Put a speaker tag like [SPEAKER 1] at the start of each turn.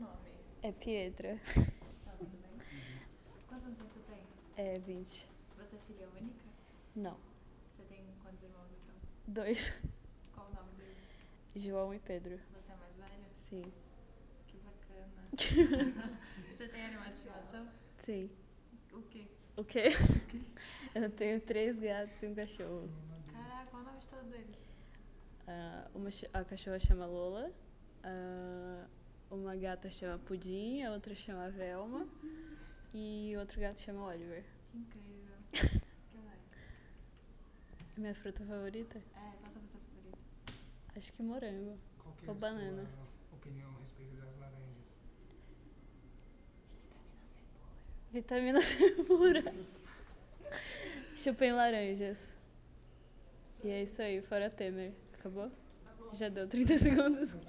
[SPEAKER 1] nome?
[SPEAKER 2] É Pietra.
[SPEAKER 1] Tá, tudo bem? Quantos anos você tem?
[SPEAKER 2] É 20.
[SPEAKER 1] Você é filha única?
[SPEAKER 2] Não.
[SPEAKER 1] Você tem quantos irmãos, então?
[SPEAKER 2] 2.
[SPEAKER 1] Qual o nome deles?
[SPEAKER 2] João e Pedro.
[SPEAKER 1] Você é mais velha?
[SPEAKER 2] Sim.
[SPEAKER 1] Que bacana. Você tem animais de estimação?
[SPEAKER 2] Sim.
[SPEAKER 1] O quê?
[SPEAKER 2] O quê? Eu tenho 3 gatos e um cachorro.
[SPEAKER 1] Caraca, qual o nome de todos eles?
[SPEAKER 2] A cachorra chama Lola. Uma gata chama Pudim, a outra chama Velma. E outro gato chama Oliver.
[SPEAKER 1] Que incrível. O que mais?
[SPEAKER 2] Minha fruta favorita?
[SPEAKER 1] É, qual a sua pessoa favorita?
[SPEAKER 2] Acho que morango.
[SPEAKER 3] Qual que é
[SPEAKER 2] Ou
[SPEAKER 3] a
[SPEAKER 2] banana.
[SPEAKER 3] sua opinião a respeito das laranjas?
[SPEAKER 2] Vitamina C pura. Chupem laranjas. E é isso aí, fora Temer. Acabou? Já deu 30 segundos.